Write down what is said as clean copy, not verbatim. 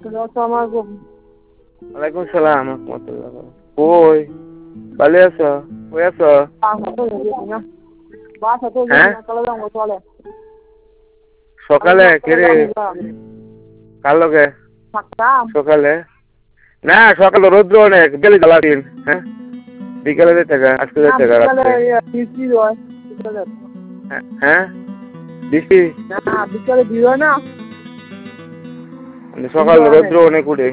ওয়ালাইকুম সালাম রহমতুল্লাহ। কই ভালো আছো? কই আছো? হ্যাঁ সকালে কেরে কার লগে সকালে? না সকালে রৌদ্র অনেক, বিকেলে জ্বালা দিন। হ্যাঁ বিকেলে যেতে গা, আজকে যেতে গা রাত্রে। হ্যাঁ বৃষ্টি বিকালে দিও না সকালে রৌদ্র অনেক উঠে।